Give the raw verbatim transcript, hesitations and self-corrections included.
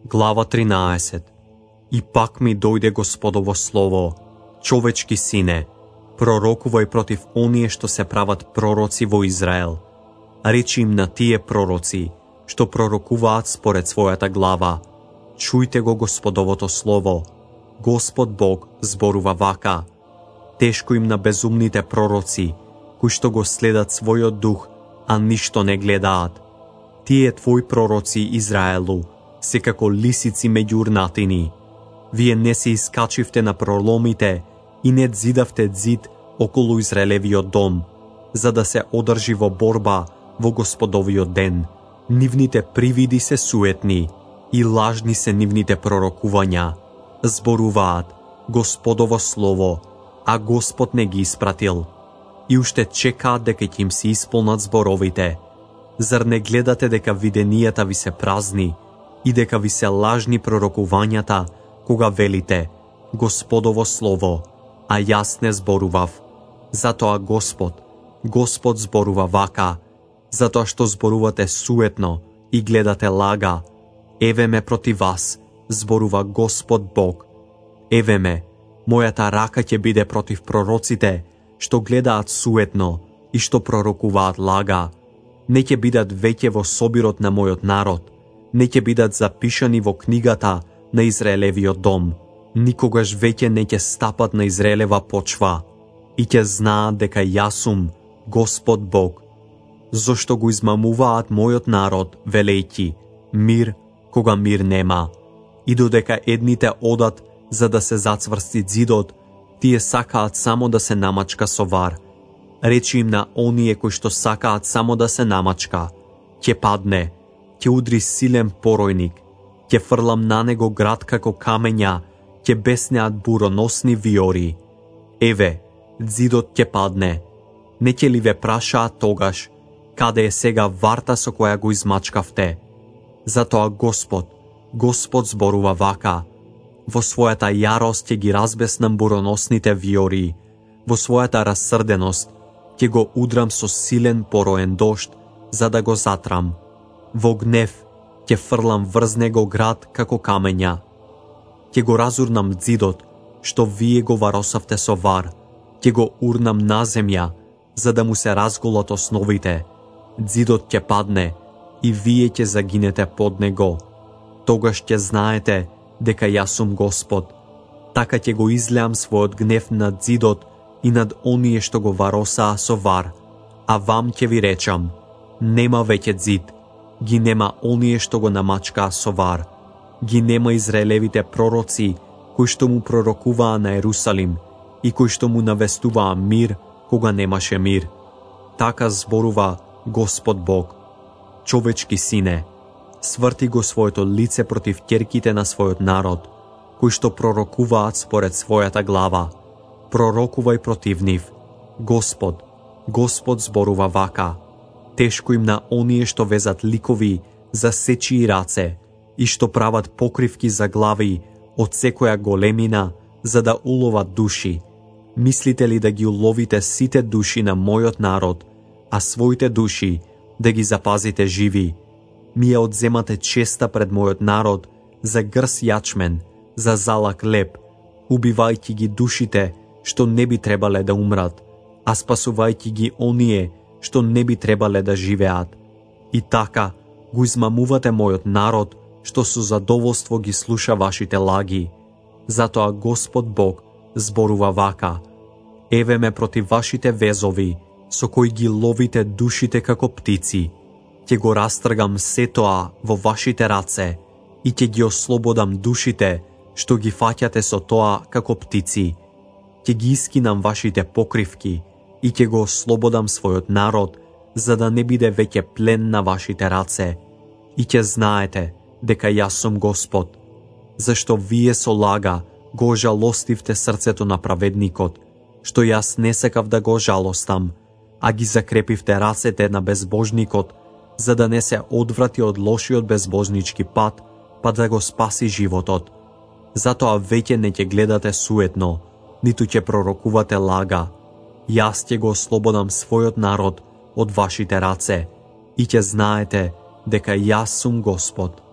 Глава тринадесет. И пак ми дојде Господово слово: човечки сине, пророкувај против оние што се прават пророци во Израел. Речи им на тие пророци што пророкуваат според својата глава: чујте го Господовото слово. Господ Бог зборува вака: тешко им на безумните пророци, кои што го следат својот дух, а ништо не гледаат. Тие твои пророци, Израелу, се како лисици меѓу урнатини. Вие не се искачивте на проломите и не зидавте зид околу Израелевиот дом, за да се одржи во борба во Господовиот ден. Нивните привиди се суетни и лажни се нивните пророкувања. Зборуваат Господово слово, а Господ не ги испратил. И уште чекаат дека ќе им се исполнат зборовите. Зар не гледате дека виденијата ви се празни и дека ви се лажни пророкувањата, кога велите Господово слово, а јас не зборував? Затоа Господ, Господ зборува вака: затоа што зборувате суетно и гледате лага, еве ме против вас, зборува Господ Бог. Еве ме, мојата рака ќе биде против пророците што гледаат суетно и што пророкуваат лага. Не ќе бидат веќе во собирот на мојот народ, не ќе бидат запишани во книгата на Израелевиот дом. Никогаш веќе не ќе стапат на Израелева почва и ќе знаат дека јас сум Господ Бог. Зошто го измамуваат мојот народ, велејќи мир, кога мир нема, и додека едните одат за да се зацврсти зидот, тие сакаат само да се намачка со вар. Речи им на оние кои што сакаат само да се намачка: ќе падне, ќе удри силен поројник, ќе фрлам на него град како камења, ќе беснеат буроносни виори. Еве, зидот ќе падне. Не ќе ли ве прашаат тогаш: каде е сега варта со која го измачкавте? Затоа Господ, Господ зборува вака: во својата јарост ќе ги разбеснам буроносните виори, во својата рассрденост ќе го удрам со силен пороен дожд, за да го затрам. Во гнев ќе фрлам врз него град како камења. Ќе го разурнам зидот, што вие го варосавте со вар, ќе го урнам на земја, за да му се разголат основите. Зидот ќе падне и вие ќе загинете под него. Тогаш ќе знаете дека јас сум Господ. Така ќе го излеам својот гнев над зидот и над оние што го варосаа со вар, а вам ќе ви речам: нема веќе зид, ги нема оние што го намачкаа со вар, ги нема Израелевите пророци кои што му пророкуваа на Ерусалим и кои што му навестуваа мир кога немаше мир. Така зборува Господ Бог. Човечки сине, сврти го своето лице против ќерките на својот народ, кои што пророкуваат според својата глава. Пророкувај против нив. Господ, Господ зборува вака: тешко им на оние што везат ликови за сечи и раце и што прават покривки за глави од секоја големина за да уловат души. Мислите ли да ги уловите сите души на мојот народ, а своите души да ги запазите живи? Ми ја одземате честа пред мојот народ за грс јачмен, за залак леп, убивајќи ги душите што не би требале да умрат, а спасувајќи ги оние што не би требале да живеат. И така го измамувате мојот народ, што со задоволство ги слуша вашите лаги. Затоа Господ Бог зборува вака: еве ме против вашите везови, со кои ги ловите душите како птици. Ќе го растргам се тоа во вашите раце и ќе ги ослободам душите што ги фаќате со тоа како птици. Ќе ги искинам вашите покривки и ќе го ослободам својот народ, за да не биде веќе плен на вашите раце. И ќе знаете дека јас сум Господ. Зашто вие со лага го жалостивте срцето на праведникот, што јас не сакав да го жалостам, а ги закрепивте рацете на безбожникот, за да не се одврати од лошиот безбожнички пат, па да го спаси животот. Затоа веќе не ќе гледате суетно, ниту ќе пророкувате лага. Јас ќе го ослободам својот народ од вашите раце и ќе знаете дека јас сум Господ.